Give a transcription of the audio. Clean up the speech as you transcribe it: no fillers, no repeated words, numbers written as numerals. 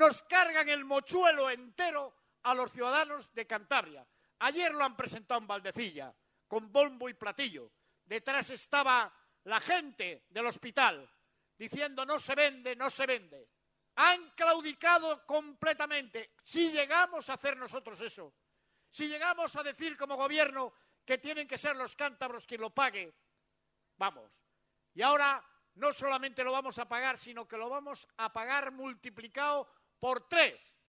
nos cargan el mochuelo entero a los ciudadanos de Cantabria. Ayer lo han presentado en Valdecilla, con bombo y platillo. Detrás estaba la gente del hospital diciendo no se vende, no se vende. Han claudicado completamente. Si llegamos a hacer nosotros eso, si llegamos a decir como gobierno que tienen que ser los cántabros quien lo pague, vamos. Y ahora no solamente lo vamos a pagar, sino que lo vamos a pagar multiplicado por 3.